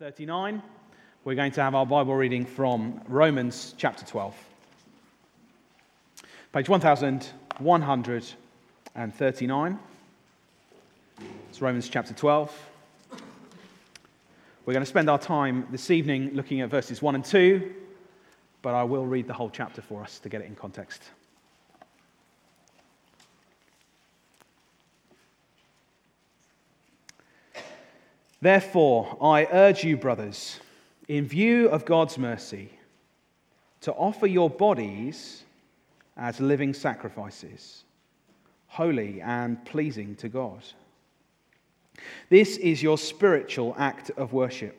39. We're going to have our Bible reading from Romans chapter 12. Page 1139. It's Romans chapter 12. We're going to spend our time this evening looking at verses 1 and 2, but I will read the whole chapter for us to get it in context. Therefore, I urge you, brothers, in view of God's mercy, to offer your bodies as living sacrifices, holy and pleasing to God. This is your spiritual act of worship.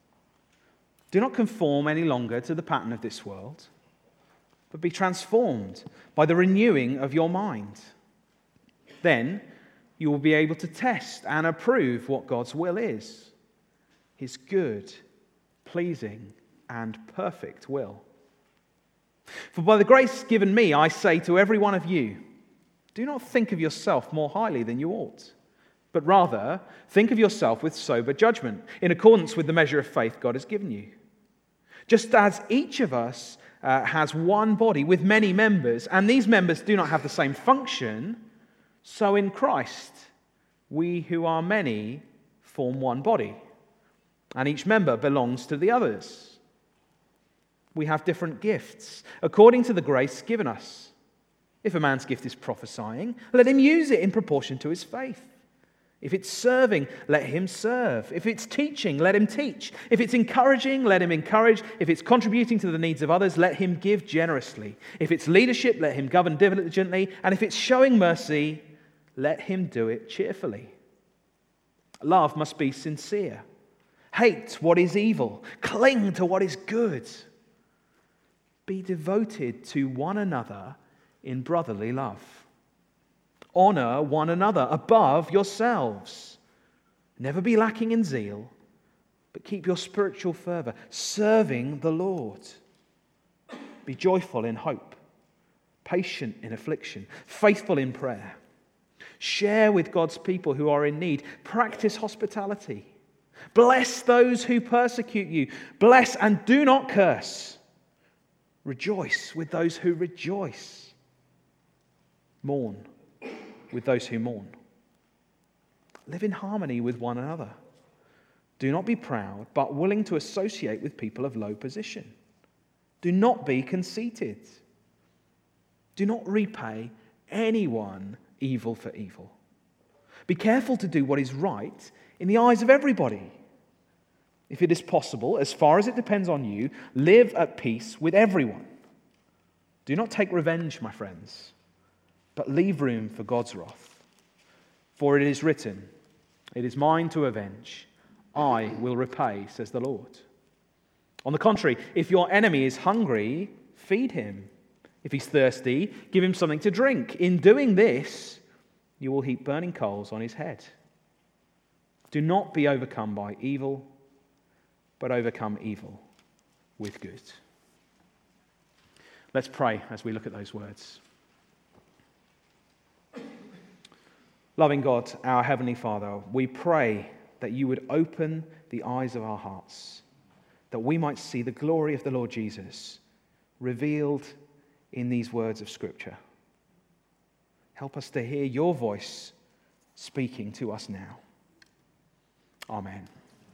Do not conform any longer to the pattern of this world, but be transformed by the renewing of your mind. Then you will be able to test and approve what God's will is, His good, pleasing, and perfect will. For by the grace given me, I say to every one of you, do not think of yourself more highly than you ought, but rather think of yourself with sober judgment, in accordance with the measure of faith God has given you. Just as each of us has one body with many members, and these members do not have the same function, so in Christ, we who are many form one body, and each member belongs to the others. We have different gifts, according to the grace given us. If a man's gift is prophesying, let him use it in proportion to his faith. If it's serving, let him serve. If it's teaching, let him teach. If it's encouraging, let him encourage. If it's contributing to the needs of others, let him give generously. If it's leadership, let him govern diligently. And if it's showing mercy, let him do it cheerfully. Love must be sincere. Hate what is evil. Cling to what is good. Be devoted to one another in brotherly love. Honor one another above yourselves. Never be lacking in zeal, but keep your spiritual fervor, serving the Lord. Be joyful in hope, patient in affliction, faithful in prayer. Share with God's people who are in need. Practice hospitality. Bless those who persecute you. Bless and do not curse. Rejoice with those who rejoice. Mourn with those who mourn. Live in harmony with one another. Do not be proud, but willing to associate with people of low position. Do not be conceited. Do not repay anyone evil for evil. Be careful to do what is right in the eyes of everybody. If it is possible, as far as it depends on you, live at peace with everyone. Do not take revenge, my friends, but leave room for God's wrath. For it is written, "It is mine to avenge. I will repay," says the Lord. On the contrary, if your enemy is hungry, feed him. If he's thirsty, give him something to drink. In doing this, you will heap burning coals on his head. Do not be overcome by evil, but overcome evil with good. Let's pray as we look at those words. Loving God, our Heavenly Father, we pray that you would open the eyes of our hearts, that we might see the glory of the Lord Jesus revealed in these words of Scripture. Help us to hear your voice speaking to us now. Amen.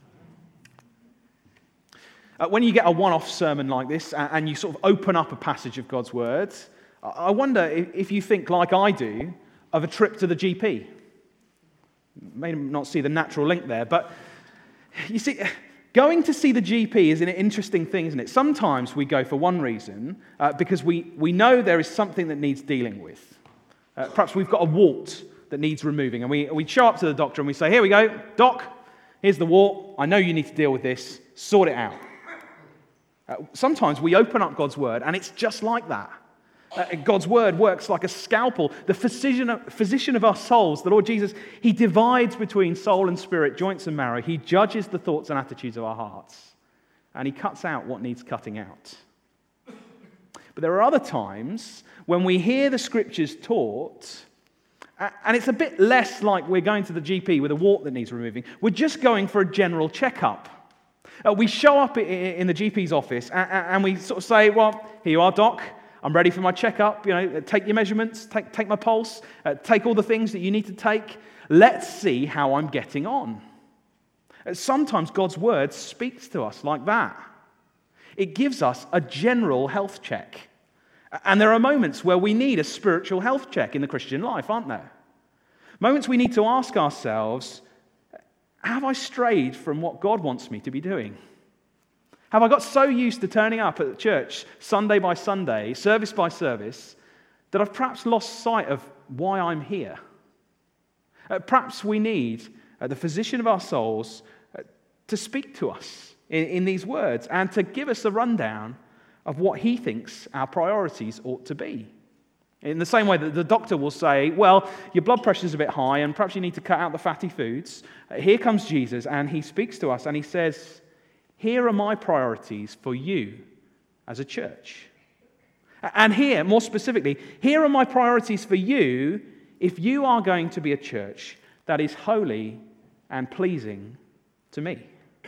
When you get a one-off sermon like this and you sort of open up a passage of God's Word, I wonder if you think, like I do, of a trip to the GP. You may not see the natural link there, but you see, going to see the GP is an interesting thing, isn't it? Sometimes we go for one reason, because we know there is something that needs dealing with. Perhaps we've got a wart that needs removing, and we show up to the doctor and we say, "Here we go, Doc, here's the wart. I know you need to deal with this. Sort it out." Sometimes we open up God's Word and it's just like that. God's Word works like a scalpel. The physician of our souls, the Lord Jesus, He divides between soul and spirit, joints and marrow. He judges the thoughts and attitudes of our hearts. And He cuts out what needs cutting out. But there are other times when we hear the Scriptures taught, and it's a bit less like we're going to the GP with a wart that needs removing. We're just going for a general checkup. We show up in the GP's office and we sort of say, well, here you are, doc. I'm ready for my checkup. Take your measurements, take my pulse, take all the things that you need to take. Let's see how I'm getting on. Sometimes God's word speaks to us like that. It gives us a general health check. And there are moments where we need a spiritual health check in the Christian life, aren't there? Moments we need to ask ourselves, have I strayed from what God wants me to be doing? Have I got so used to turning up at church Sunday by Sunday, service by service, that I've perhaps lost sight of why I'm here? Perhaps we need the physician of our souls to speak to us in these words and to give us a rundown of what he thinks our priorities ought to be. In the same way that the doctor will say, well, your blood pressure is a bit high and perhaps you need to cut out the fatty foods. Here comes Jesus and he speaks to us and he says, here are my priorities for you as a church. And here, more specifically, here are my priorities for you if you are going to be a church that is holy and pleasing to me.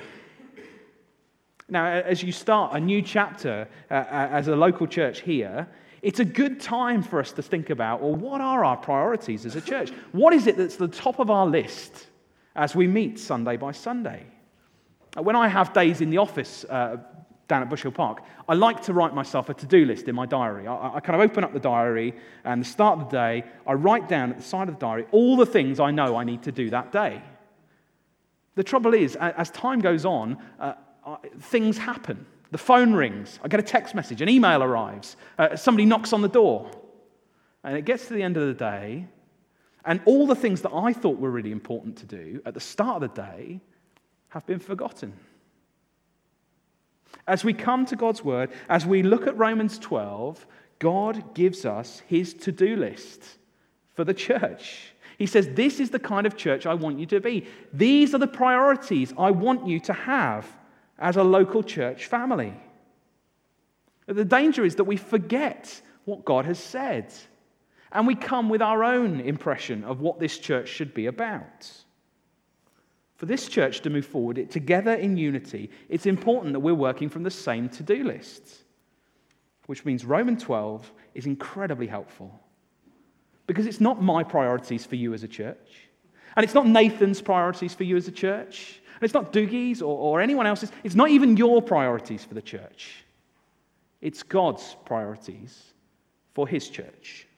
Now, as you start a new chapter as a local church here, it's a good time for us to think about, well, what are our priorities as a church? What is it that's the top of our list as we meet Sunday by Sunday? When I have days in the office down at Bush Hill Park, I like to write myself a to-do list in my diary. I kind of open up the diary, and the start of the day, I write down at the side of the diary all the things I know I need to do that day. The trouble is, as time goes on, things happen. The phone rings, I get a text message, an email arrives, somebody knocks on the door. And it gets to the end of the day, and all the things that I thought were really important to do at the start of the day have been forgotten. As we come to God's word, as we look at Romans 12, God gives us his to-do list for the church. He says, this is the kind of church I want you to be. These are the priorities I want you to have as a local church family. The danger is that we forget what God has said, and we come with our own impression of what this church should be about. For this church to move forward together in unity, it's important that we're working from the same to-do list, which means Romans 12 is incredibly helpful, because it's not my priorities for you as a church, and it's not Nathan's priorities for you as a church, and it's not Doogie's or anyone else's. It's not even your priorities for the church. It's God's priorities for his church.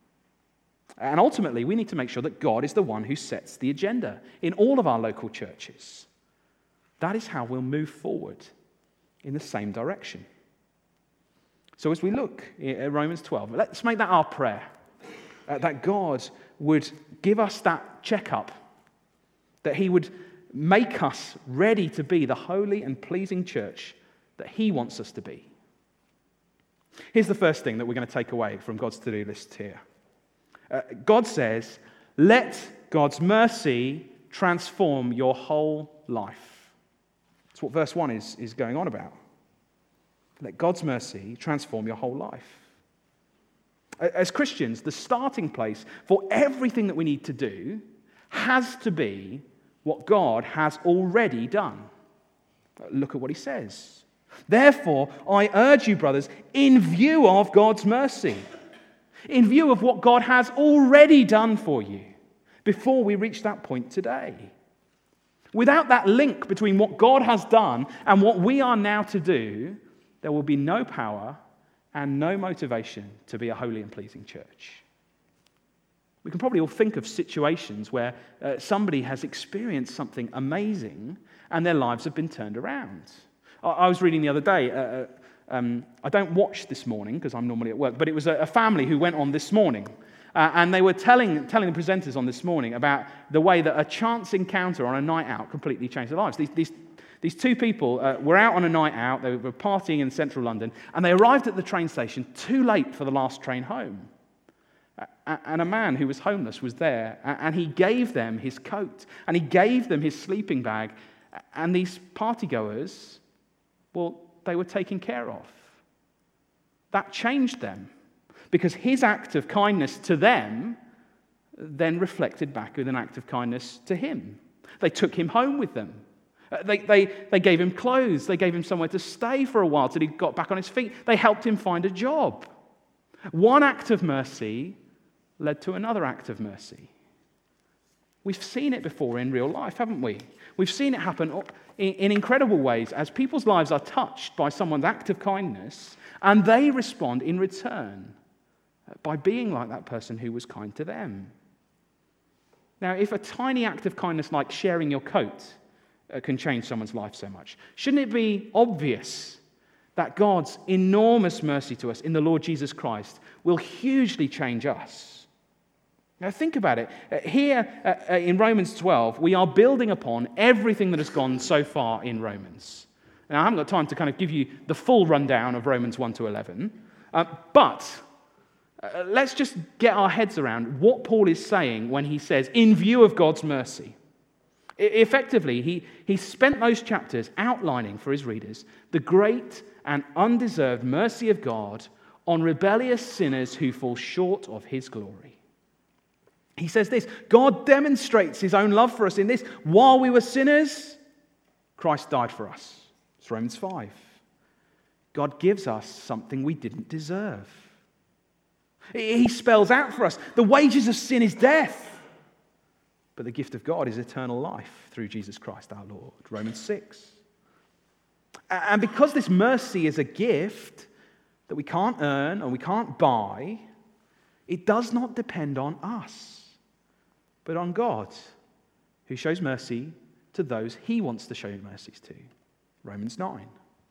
And ultimately, we need to make sure that God is the one who sets the agenda in all of our local churches. That is how we'll move forward in the same direction. So as we look at Romans 12, let's make that our prayer, that God would give us that checkup, that he would make us ready to be the holy and pleasing church that he wants us to be. Here's the first thing that we're going to take away from God's to-do list here. God says, let God's mercy transform your whole life. That's what verse 1 is going on about. Let God's mercy transform your whole life. As Christians, the starting place for everything that we need to do has to be what God has already done. Look at what he says. Therefore, I urge you, brothers, in view of God's mercy, in view of what God has already done for you, before we reach that point today. Without that link between what God has done and what we are now to do, there will be no power and no motivation to be a holy and pleasing church. We can probably all think of situations where somebody has experienced something amazing and their lives have been turned around. I was reading the other day, I don't watch This Morning because I'm normally at work, but it was a family who went on This Morning. And they were telling the presenters on This Morning about the way that a chance encounter on a night out completely changed their lives. These two people were out on a night out, they were partying in central London, and they arrived at the train station too late for the last train home. And a man who was homeless was there, and he gave them his coat, and he gave them his sleeping bag, and these partygoers, well, they were taken care of. That changed them, because his act of kindness to them then reflected back with an act of kindness to him. They took him home with them. They gave him clothes. They gave him somewhere to stay for a while till he got back on his feet. They helped him find a job. One act of mercy led to another act of mercy. We've seen it before in real life, haven't we? We've seen it happen in incredible ways as people's lives are touched by someone's act of kindness, and they respond in return by being like that person who was kind to them. Now, if a tiny act of kindness like sharing your coat can change someone's life so much, shouldn't it be obvious that God's enormous mercy to us in the Lord Jesus Christ will hugely change us? Now think about it. Here in Romans 12, we are building upon everything that has gone so far in Romans. Now I haven't got time to kind of give you the full rundown of Romans 1 to 11, but let's just get our heads around what Paul is saying when he says, in view of God's mercy. Effectively, he spent those chapters outlining for his readers the great and undeserved mercy of God on rebellious sinners who fall short of his glory. He says this: God demonstrates his own love for us in this: while we were sinners, Christ died for us. It's Romans 5. God gives us something we didn't deserve. He spells out for us the wages of sin is death, but the gift of God is eternal life through Jesus Christ our Lord. Romans 6. And because this mercy is a gift that we can't earn and we can't buy, it does not depend on us, but on God, who shows mercy to those he wants to show mercies to. Romans 9.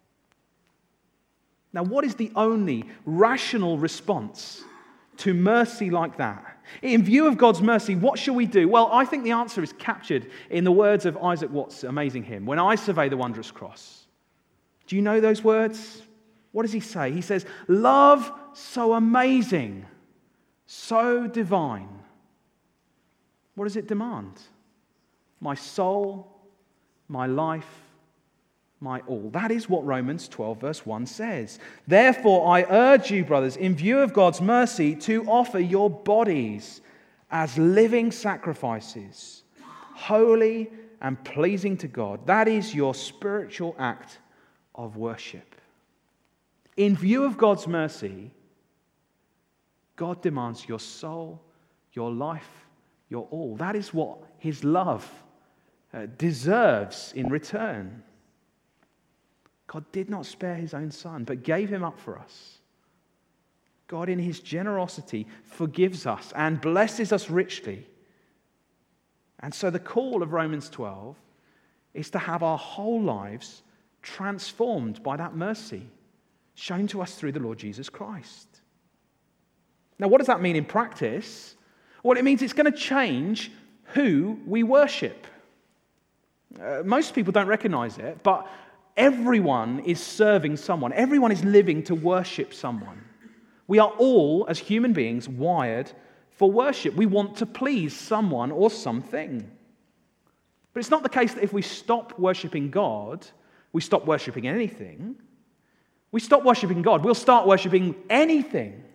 Now, what is the only rational response to mercy like that? In view of God's mercy, what shall we do? Well, I think the answer is captured in the words of Isaac Watts' amazing hymn, "When I Survey the Wondrous Cross." Do you know those words? What does he say? He says, "Love so amazing, so divine. What does it demand? My soul, my life, my all." That is what Romans 12 verse 1 says. "Therefore I urge you, brothers, in view of God's mercy, to offer your bodies as living sacrifices, holy and pleasing to God. That is your spiritual act of worship." In view of God's mercy, God demands your soul, your life, your all. That is what his love deserves in return. God did not spare his own son, but gave him up for us. God, in his generosity, forgives us and blesses us richly. And so the call of Romans 12 is to have our whole lives transformed by that mercy shown to us through the Lord Jesus Christ. Now, what does that mean in practice? Well, it means it's going to change who we worship. Most people don't recognize it, but everyone is serving someone. Everyone is living to worship someone. We are all, as human beings, wired for worship. We want to please someone or something. But it's not the case that if we stop worshiping God, we stop worshiping anything. We stop worshiping God, we'll start worshiping anything.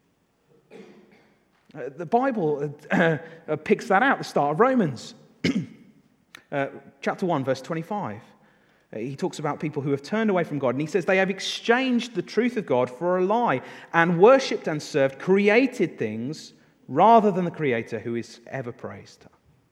The Bible picks that out at the start of Romans. Chapter 1, verse 25. He talks about people who have turned away from God, and he says they have exchanged the truth of God for a lie and worshipped and served created things rather than the Creator, who is ever praised.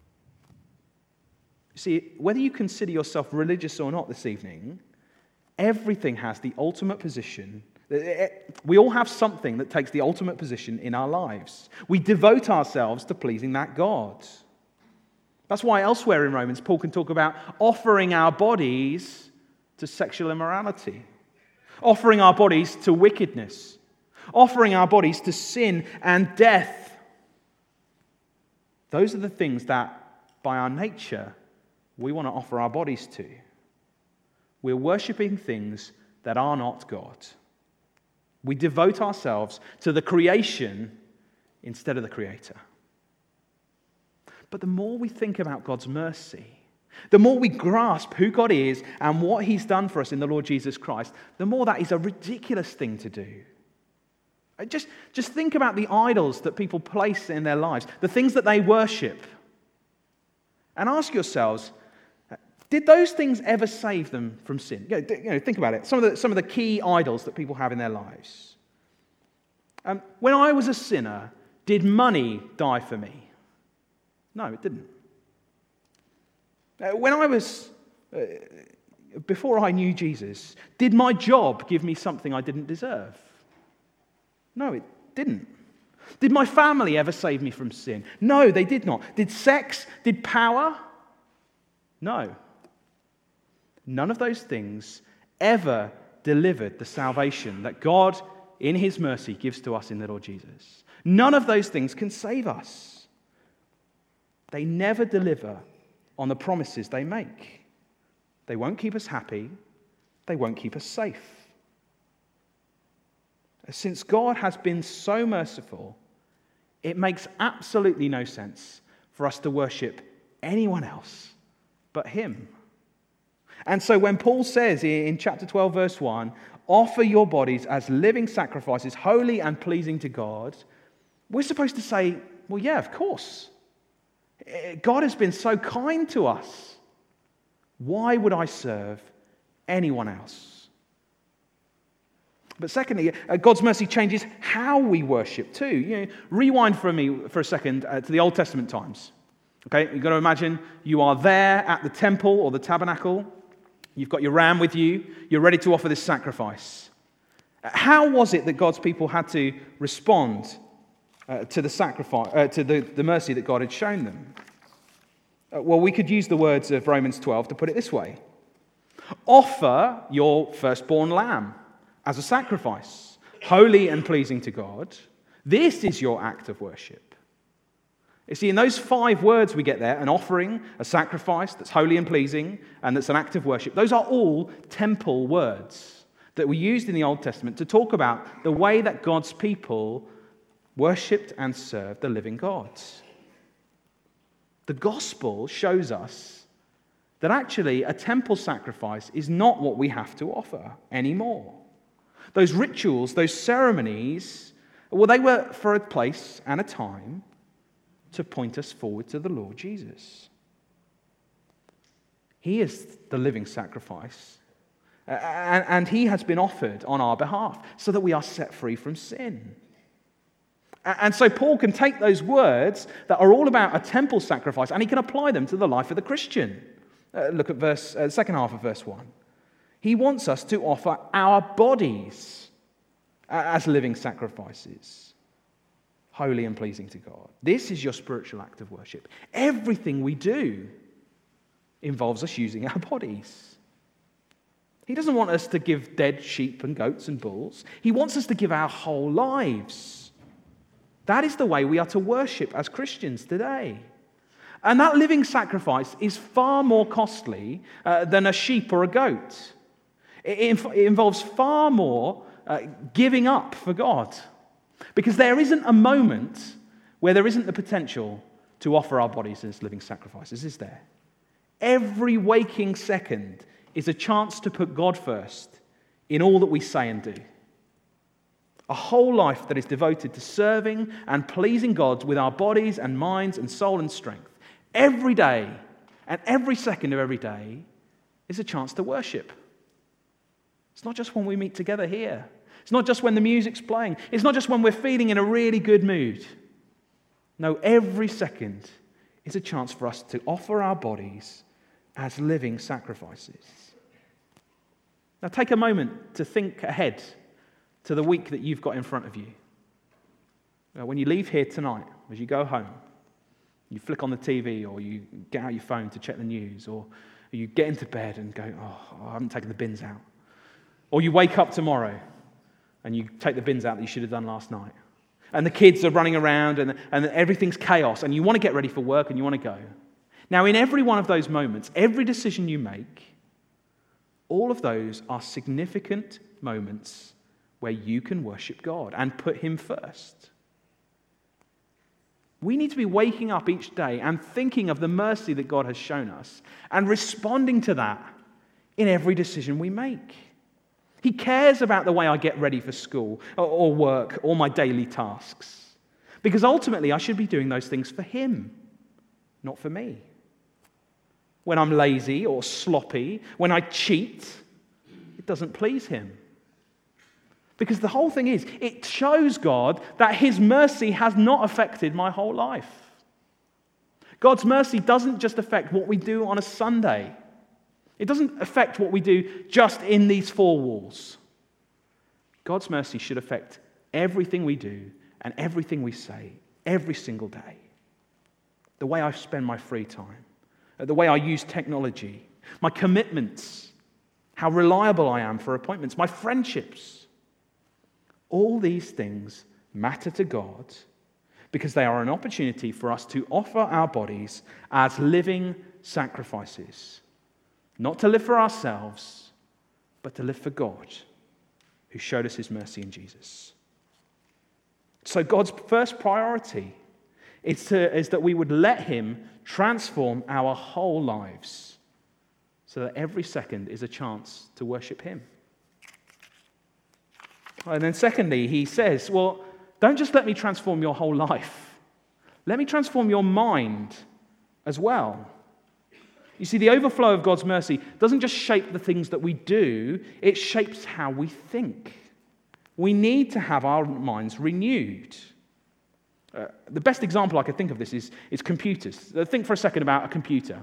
See, whether you consider yourself religious or not this evening, everything has the ultimate position. We all have something that takes the ultimate position in our lives. We devote ourselves to pleasing that God. That's why elsewhere in Romans, Paul can talk about offering our bodies to sexual immorality, offering our bodies to wickedness, offering our bodies to sin and death. Those are the things that, by our nature, we want to offer our bodies to. We're worshipping things that are not God. We devote ourselves to the creation instead of the Creator. But the more we think about God's mercy, the more we grasp who God is and what he's done for us in the Lord Jesus Christ, the more that is a ridiculous thing to do. Just think about the idols that people place in their lives, the things that they worship, and ask yourselves, Did those things ever save them from sin? Think about it. Some of the key idols that people have in their lives. When I was a sinner, did money die for me? No, it didn't. Before I knew Jesus, did my job give me something I didn't deserve? No, it didn't. Did my family ever save me from sin? No, they did not. Did sex? Did power? No. None of those things ever delivered the salvation that God, in his mercy, gives to us in the Lord Jesus. None of those things can save us. They never deliver on the promises they make. They won't keep us happy. They won't keep us safe. Since God has been so merciful, it makes absolutely no sense for us to worship anyone else but him. And so when Paul says in chapter 12, verse 1, offer your bodies as living sacrifices, holy and pleasing to God, we're supposed to say, well, yeah, of course. God has been so kind to us. Why would I serve anyone else? But secondly, God's mercy changes how we worship too. Rewind for a second to the Old Testament times. Okay, you've got to imagine you are there at the temple or the tabernacle. You've got your ram with you. You're ready to offer this sacrifice. How was it that God's people had to respond to the sacrifice, to the mercy that God had shown them? Well, we could use the words of Romans 12 to put it this way. Offer your firstborn lamb as a sacrifice, holy and pleasing to God. This is your act of worship. You see, in those 5 words we get there, an offering, a sacrifice that's holy and pleasing, and that's an act of worship, those are all temple words that were used in the Old Testament to talk about the way that God's people worshipped and served the living God. The gospel shows us that actually a temple sacrifice is not what we have to offer anymore. Those rituals, those ceremonies, well, they were for a place and a time to point us forward to the Lord Jesus. He is the living sacrifice, and he has been offered on our behalf so that we are set free from sin. And so Paul can take those words that are all about a temple sacrifice and he can apply them to the life of the Christian. Look at second half of verse 1. He wants us to offer our bodies as living sacrifices, holy and pleasing to God. This is your spiritual act of worship. Everything we do involves us using our bodies. He doesn't want us to give dead sheep and goats and bulls. He wants us to give our whole lives. That is the way we are to worship as Christians today. And that living sacrifice is far more costly than a sheep or a goat. It involves far more giving up for God. Because there isn't a moment where there isn't the potential to offer our bodies as living sacrifices, is there? Every waking second is a chance to put God first in all that we say and do. A whole life that is devoted to serving and pleasing God with our bodies and minds and soul and strength. Every day and every second of every day is a chance to worship. It's not just when we meet together here. It's not just when the music's playing. It's not just when we're feeling in a really good mood. No, every second is a chance for us to offer our bodies as living sacrifices. Now take a moment to think ahead to the week that you've got in front of you. When you leave here tonight, as you go home, you flick on the TV or you get out your phone to check the news, or you get into bed and go, oh, I haven't taken the bins out. Or you wake up tomorrow and you take the bins out that you should have done last night. And the kids are running around and everything's chaos and you want to get ready for work and you want to go. Now, in every one of those moments, every decision you make, all of those are significant moments where you can worship God and put him first. We need to be waking up each day and thinking of the mercy that God has shown us and responding to that in every decision we make. He cares about the way I get ready for school or work or my daily tasks. Because ultimately I should be doing those things for him, not for me. when I'm lazy or sloppy, when I cheat, it doesn't please him. Because the whole thing is, it shows God that his mercy has not affected my whole life. God's mercy doesn't just affect what we do on a Sunday. It doesn't affect what we do just in these four walls. God's mercy should affect everything we do and everything we say every single day. The way I spend my free time, the way I use technology, my commitments, how reliable I am for appointments, my friendships. All these things matter to God because they are an opportunity for us to offer our bodies as living sacrifices. Not to live for ourselves, but to live for God, who showed us his mercy in Jesus. So God's first priority is that we would let him transform our whole lives so that every second is a chance to worship him. And then secondly, he says, well, don't just let me transform your whole life. Let me transform your mind as well. You see, the overflow of God's mercy doesn't just shape the things that we do, it shapes how we think. We need to have our minds renewed. The best example I could think of this is computers. Think for a second about a computer.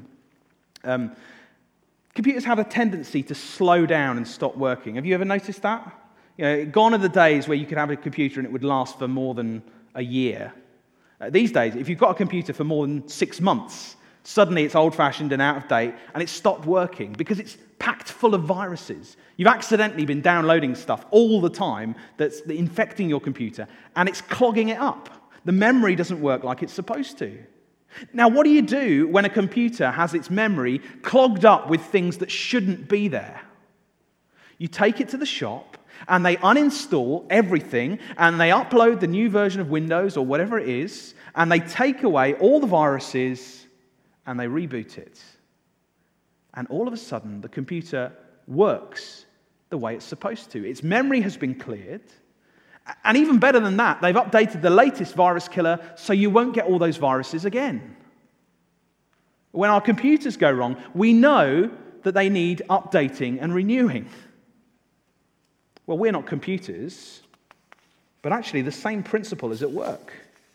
Computers have a tendency to slow down and stop working. Have you ever noticed that? Gone are the days where you could have a computer and it would last for more than a year. These days, if you've got a computer for more than 6 months, suddenly it's old-fashioned and out of date, and it's stopped working because it's packed full of viruses. You've accidentally been downloading stuff all the time that's infecting your computer, and it's clogging it up. The memory doesn't work like it's supposed to. Now, what do you do when a computer has its memory clogged up with things that shouldn't be there? You take it to the shop, and they uninstall everything, and they upload the new version of Windows or whatever it is, and they take away all the viruses, and they reboot it. And all of a sudden, the computer works the way it's supposed to. Its memory has been cleared. And even better than that, they've updated the latest virus killer so you won't get all those viruses again. When our computers go wrong, we know that they need updating and renewing. Well, we're not computers, but actually the same principle is at work.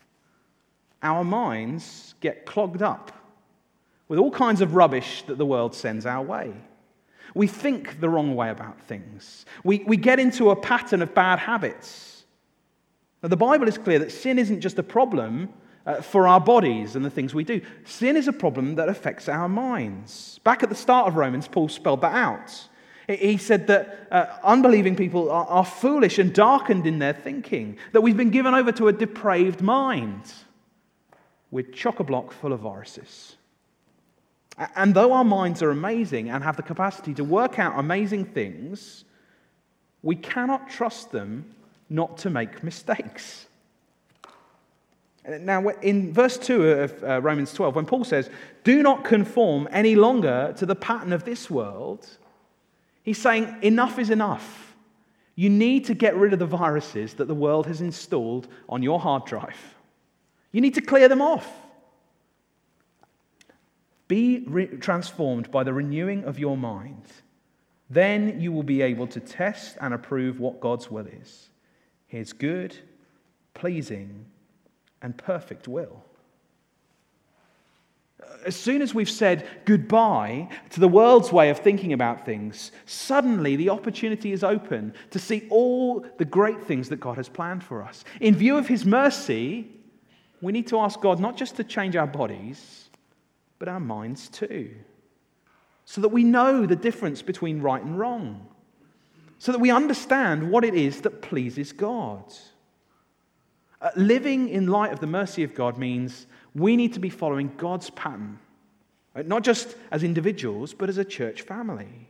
Our minds get clogged up with all kinds of rubbish that the world sends our way. We think the wrong way about things. We get into a pattern of bad habits. Now, the Bible is clear that sin isn't just a problem for our bodies and the things we do. Sin is a problem that affects our minds. Back at the start of Romans, Paul spelled that out. He said that unbelieving people are foolish and darkened in their thinking, that we've been given over to a depraved mind with chock-a-block full of viruses. And though our minds are amazing and have the capacity to work out amazing things, we cannot trust them not to make mistakes. Now, in verse 2 of Romans 12, when Paul says, "Do not conform any longer to the pattern of this world," he's saying enough is enough. You need to get rid of the viruses that the world has installed on your hard drive. You need to clear them off. Be transformed by the renewing of your mind. Then you will be able to test and approve what God's will is. His good, pleasing, and perfect will. As soon as we've said goodbye to the world's way of thinking about things, suddenly the opportunity is open to see all the great things that God has planned for us. In view of his mercy, we need to ask God not just to change our bodies, but our minds too, so that we know the difference between right and wrong, so that we understand what it is that pleases God. Living in light of the mercy of God means we need to be following God's pattern, not just as individuals, but as a church family.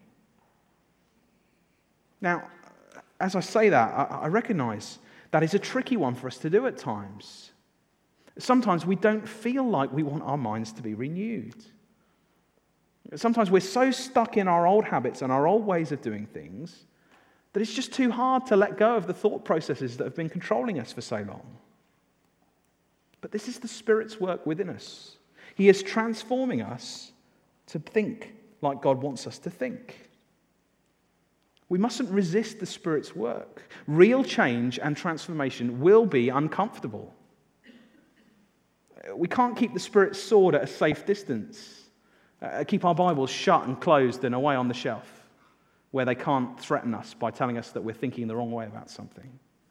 Now, as I say that, I recognize that is a tricky one for us to do at times. Sometimes we don't feel like we want our minds to be renewed. Sometimes we're so stuck in our old habits and our old ways of doing things that it's just too hard to let go of the thought processes that have been controlling us for so long. But this is the Spirit's work within us. He is transforming us to think like God wants us to think. We mustn't resist the Spirit's work. Real change and transformation will be uncomfortable. We can't keep the Spirit's sword at a safe distance. Keep our Bibles shut and closed and away on the shelf where they can't threaten us by telling us that we're thinking the wrong way about something.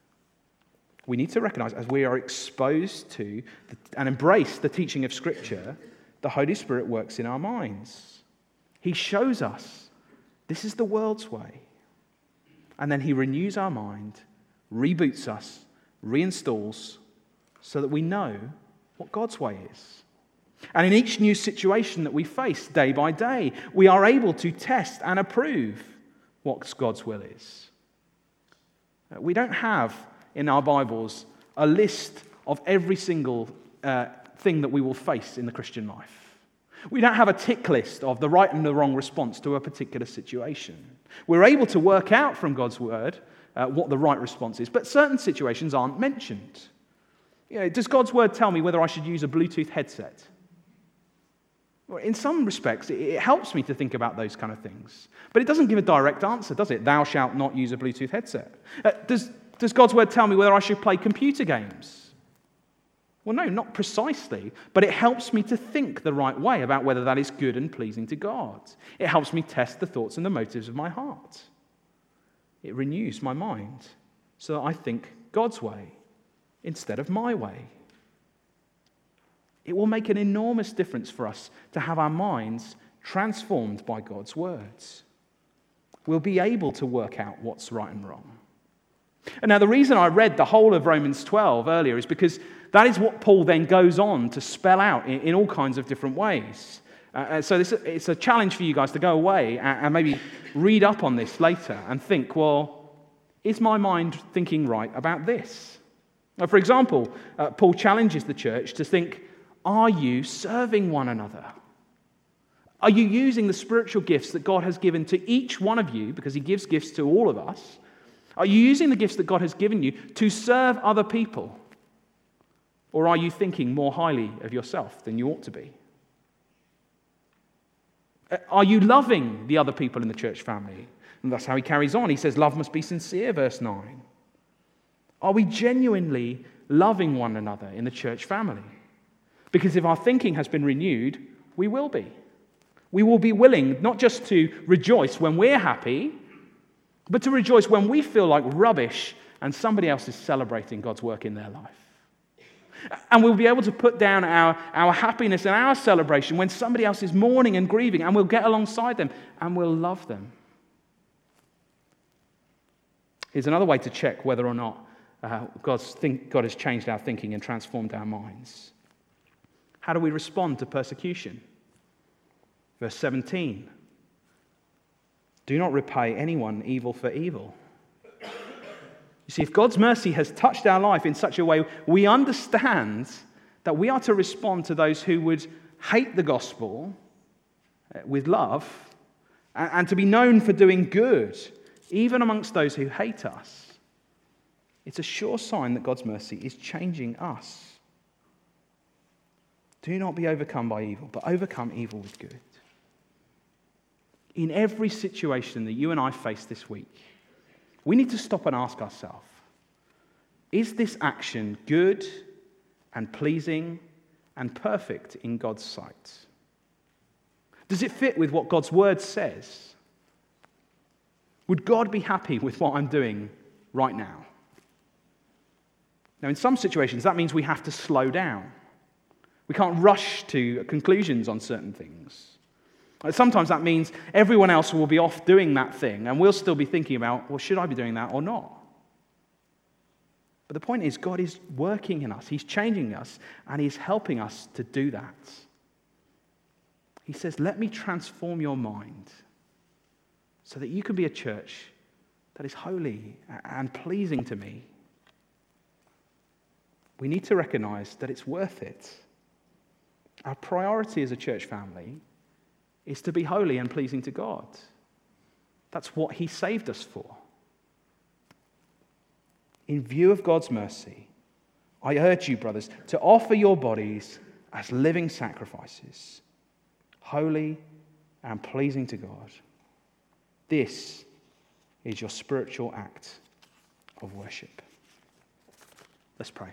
We need to recognize, as we are exposed to and embrace the teaching of Scripture, the Holy Spirit works in our minds. He shows us this is the world's way. And then he renews our mind, reboots us, reinstalls, so that we know what God's way is. And in each new situation that we face day by day, we are able to test and approve what God's will is. We don't have in our Bibles a list of every single thing that we will face in the Christian life. We don't have a tick list of the right and the wrong response to a particular situation. We're able to work out from God's word what the right response is, but certain situations aren't mentioned. Does God's word tell me whether I should use a Bluetooth headset? Well, in some respects, it helps me to think about those kind of things. But it doesn't give a direct answer, does it? Thou shalt not use a Bluetooth headset. Does God's word tell me whether I should play computer games? Well, no, not precisely, but it helps me to think the right way about whether that is good and pleasing to God. It helps me test the thoughts and the motives of my heart. It renews my mind so that I think God's way instead of my way. It will make an enormous difference for us to have our minds transformed by God's words. We'll be able to work out what's right and wrong. And now the reason I read the whole of Romans 12 earlier is because that is what Paul then goes on to spell out in all kinds of different ways. So it's a challenge for you guys to go away and maybe read up on this later and think, well, is my mind thinking right about this? Now, for example, Paul challenges the church to think, are you serving one another? Are you using the spiritual gifts that God has given to each one of you, because he gives gifts to all of us? Are you using the gifts that God has given you to serve other people? Or are you thinking more highly of yourself than you ought to be? Are you loving the other people in the church family? And that's how he carries on. He says, love must be sincere, verse 9. Are we genuinely loving one another in the church family? Because if our thinking has been renewed, we will be. We will be willing not just to rejoice when we're happy, but to rejoice when we feel like rubbish and somebody else is celebrating God's work in their life. And we'll be able to put down our happiness and our celebration when somebody else is mourning and grieving, and we'll get alongside them and we'll love them. Here's another way to check whether or not God has changed our thinking and transformed our minds. How do we respond to persecution? Verse 17. Do not repay anyone evil for evil. You see, if God's mercy has touched our life in such a way, we understand that we are to respond to those who would hate the gospel with love and to be known for doing good, even amongst those who hate us. It's a sure sign that God's mercy is changing us. Do not be overcome by evil, but overcome evil with good. In every situation that you and I face this week, we need to stop and ask ourselves, is this action good and pleasing and perfect in God's sight? Does it fit with what God's word says? Would God be happy with what I'm doing right now? Now, in some situations, that means we have to slow down. We can't rush to conclusions on certain things. Sometimes that means everyone else will be off doing that thing, and we'll still be thinking about, well, should I be doing that or not? But the point is, God is working in us. He's changing us, and he's helping us to do that. He says, let me transform your mind so that you can be a church that is holy and pleasing to me. We need to recognize that it's worth it. Our priority as a church family is to be holy and pleasing to God. That's what he saved us for. In view of God's mercy, I urge you, brothers, to offer your bodies as living sacrifices, holy and pleasing to God. This is your spiritual act of worship. Let's pray.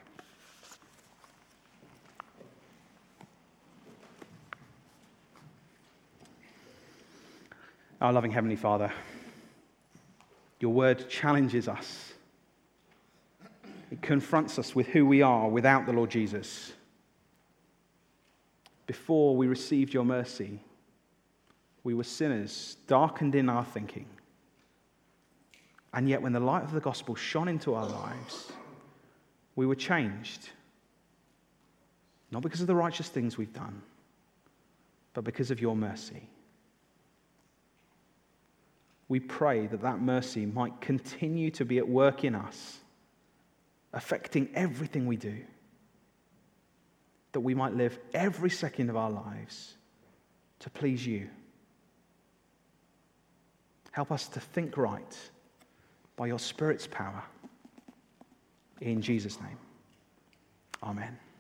Our loving Heavenly Father, your word challenges us. It confronts us with who we are without the Lord Jesus. Before we received your mercy, we were sinners, darkened in our thinking. And yet when the light of the gospel shone into our lives, we were changed. Not because of the righteous things we've done, but because of your mercy. We pray that that mercy might continue to be at work in us, affecting everything we do, that we might live every second of our lives to please you. Help us to think right by your Spirit's power. In Jesus' name, amen.